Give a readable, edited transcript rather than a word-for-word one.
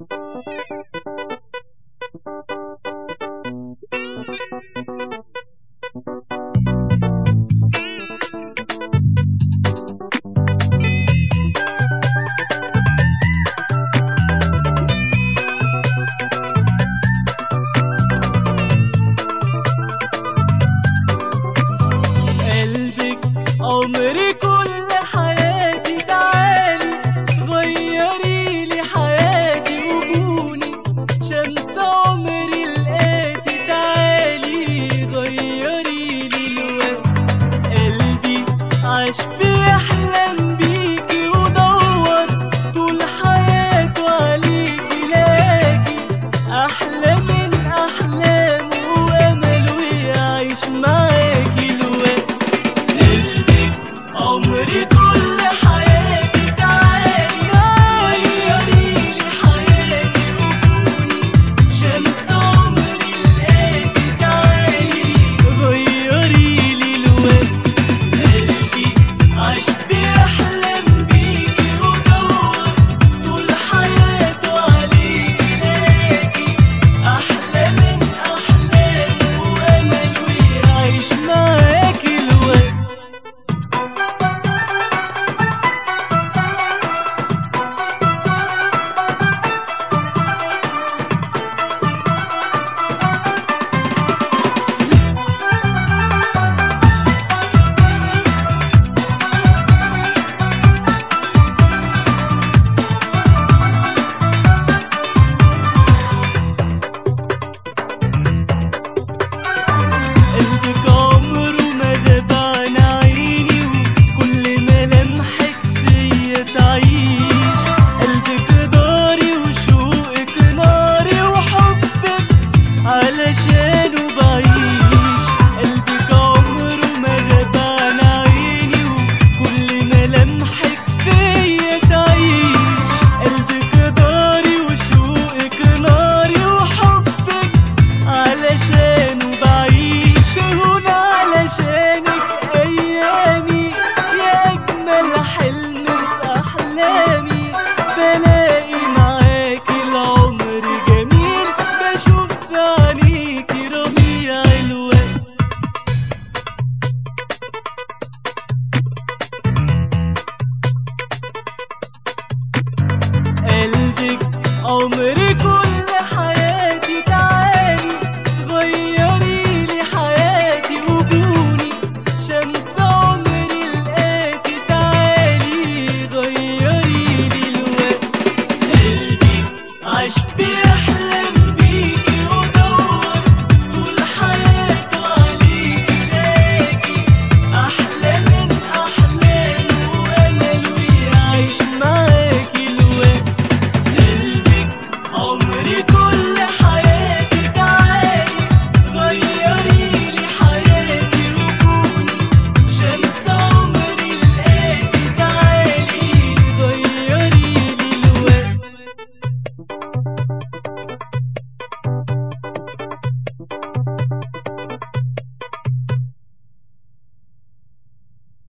عمري كل حياتي تعالي غيري لي حياتي وجوني شمس عمري الآتي تعالي غيري لي الوقت قلبي عاش بيحلم بيكي ودور طول حياته عليكي لاقي أحلى من أحلامه وأمله يعيش معاكي الوقت عمري كل حياتي تعالي غيري لي حياتي وكوني شمس عمري الآتي تعالي غيري لي الوقت قلبي عاش بيحلم بيكي ودور طول حياته عليكي لاقي أحلى من أحلامه وأمله يعيش معاكي الوقت قلبك عمره ما دبعن عيني وكل ملامحك فيا تعيش قلبك داري وشوقك ناري وحبك علشانه بعيش قلبك عمره ما دبعن عيني وكل ملامحك فيا تعيش قلبك داري وشوقك ناري وحبك علشانه بعيش هون علشانك أيامي يا أجمل حلم في أحلامي بلاقي معاكي العمر جميل بشوف في عينيكي ربيع الوقت قلبك عمري كل حياتي تعالي غيري لي حياتي وجوني شمس عمري الآتي تعالي غيري لي الوقت قلبي عاش بيها